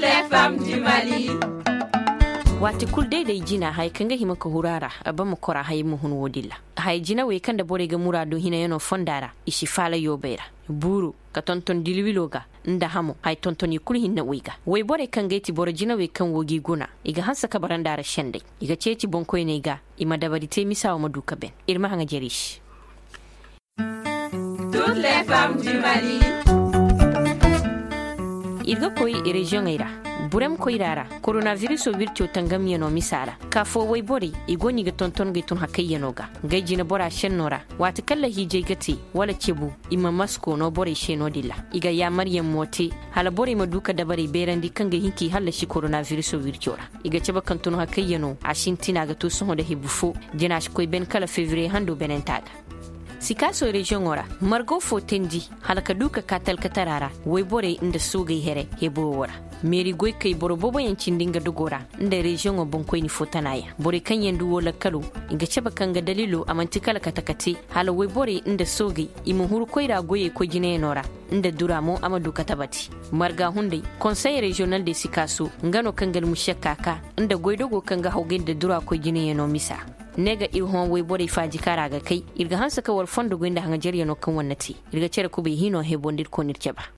les femmes du Mali. Wati kul daidai jina hay kanga hima ka hurara abamu kora hay muhun wodilla hay jina we kanda bore ga murado hina yano fondara ishi fala yobera buru ka tonton dilwiloga nda hamo hay tonton yikul hinna wiga we bore kanga ti bore jina we kan wogi guna iga hansa ka barandara shende iga ceci bonkoy ne ga ima dabari te misawa maduka ben irma hanga jerish. Toutes les femmes du Mali. Irga koy region ira burem koirara coronavirus o virtio tangam yano misara kafo way bori igoni ga tonton ga tun hakay yanoga gajina bora shennora wata kala hije gati wala cebu imma masko no bori sheno dilla iga ya maryam moti hala bori maduka dabari berandi kanga hinki hala shi coronavirus o virtio ra iga ceba kantun hakay yano ashintina ga to son da hibufo jinash koy ben kala février hando benentaga sikaso region ora margo fotendi halaka duka katal katarara way bore inda sugay here hebo wora meri goy kay boro bobo yancin dinga dugora inda region o bonkoy ni fotanaya bore kan yandu wola kalu inga ceba kanga dalilo amanti kala katakati hala way bore inda sugay imu huru koyra goye ko jine nora inda duramo amadu katabati marga hunde conseil régional de sikaso ngano kangal mushakaka inda goy dogo kanga hawgen da dura ko jine no misa nega irhon way bore faji kara ga kai irga hansa ka war fondo goinda hanga jeriya no kan wannati irga cere ko be hino he bondir ko nirce ba